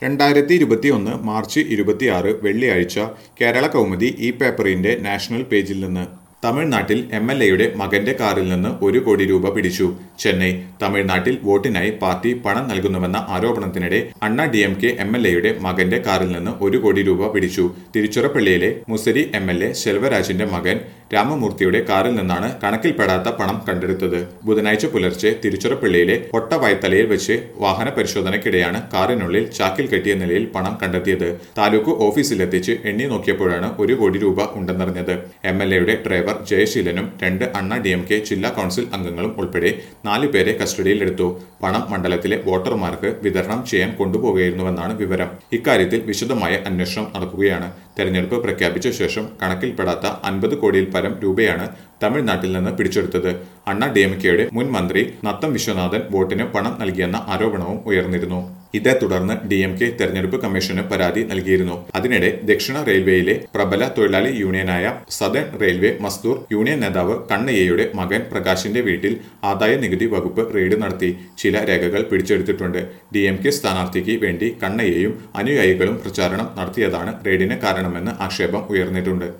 2021 March 26 വെള്ളിയാഴ്ച കേരള കൗമുദി ഈ പേപ്പറിന്റെ നാഷണൽ പേജിൽ നിന്ന് തമിഴ്നാട്ടിൽ എംഎൽഎയുടെ മകന്റെ കാറിൽ നിന്ന് 1 കോടി രൂപ പിടിച്ചു. ചെന്നൈ. തമിഴ്നാട്ടിൽ വോട്ടിനായി പാർട്ടി പണം നൽകുന്നുവെന്ന ആരോപണത്തിനിടെ അണ്ണാ ഡിഎംകെ എംഎൽഎയുടെ മകന്റെ കാറിൽ നിന്ന് 1 കോടി രൂപ പിടിച്ചു. തിരുച്ചിറപ്പള്ളിയിലെ മുസരി എംഎൽഎ ശെൽവരാജിന്റെ മകൻ രാമമൂർത്തിയുടെ കാറിൽ നിന്നാണ് കണക്കിൽപ്പെടാത്ത പണം കണ്ടെടുത്തത്. ബുധനാഴ്ച പുലർച്ചെ തിരുച്ചിറപ്പള്ളിയിലെ ഒട്ടവയത്തലയിൽ വെച്ച് വാഹന പരിശോധനയ്ക്കിടെയാണ് കാറിനുള്ളിൽ ചാക്കിൽ കെട്ടിയ നിലയിൽ പണം കണ്ടെത്തിയത്. താലൂക്ക് ഓഫീസിലെത്തിച്ച് എണ്ണി നോക്കിയപ്പോഴാണ് 1 കോടി രൂപ ഉണ്ടെന്നറിഞ്ഞത്. എംഎൽഎയുടെ ഡ്രൈവർ ജയശീലനും 2 അണ്ണാ ഡിഎംകെ ജില്ലാ കൗൺസിൽ അംഗങ്ങളും ഉൾപ്പെടെ 4 പേരെ കസ്റ്റഡിയിലെടുത്തു. പണം മണ്ഡലത്തിലെ വോട്ടർമാർക്ക് വിതരണം ചെയ്യാൻ കൊണ്ടുപോകുകയായിരുന്നുവെന്നാണ് വിവരം. ഇക്കാര്യത്തിൽ വിശദമായ അന്വേഷണം നടക്കുകയാണ്. തെരഞ്ഞെടുപ്പ് പ്രഖ്യാപിച്ച ശേഷം കണക്കിൽപ്പെടാത്ത 50 കോടിയിൽ പരം രൂപയാണ് തമിഴ്നാട്ടിൽ നിന്ന് പിടിച്ചെടുത്തത്. അണ്ണാ ഡിഎംകെയുടെ മുൻ മന്ത്രി നത്തം വിശ്വനാഥൻ വോട്ടിന് പണം നൽകിയെന്ന ആരോപണവും ഉയർന്നിരുന്നു. ഇതേ തുടർന്ന് ഡിഎംകെ തെരഞ്ഞെടുപ്പ് കമ്മീഷന് പരാതി നൽകിയിരുന്നു. അതിനിടെ ദക്ഷിണ റെയിൽവേയിലെ പ്രബല തൊഴിലാളി യൂണിയനായ സദേൺ റെയിൽവേ മസ്ദൂർ യൂണിയൻ നേതാവ് കണ്ണയ്യയുടെ മകൻ പ്രകാശിന്റെ വീട്ടിൽ ആദായ നികുതി വകുപ്പ് റെയ്ഡ് നടത്തി. ചില രേഖകൾ പിടിച്ചെടുത്തിട്ടുണ്ട്. ഡിഎംകെ സ്ഥാനാർത്ഥിക്ക് വേണ്ടി കണ്ണയ്യയും അനുയായികളും പ്രചാരണം നടത്തിയതാണ് റെയ്ഡിന് കാരണമെന്ന് ആക്ഷേപം ഉയർന്നിട്ടുണ്ട്.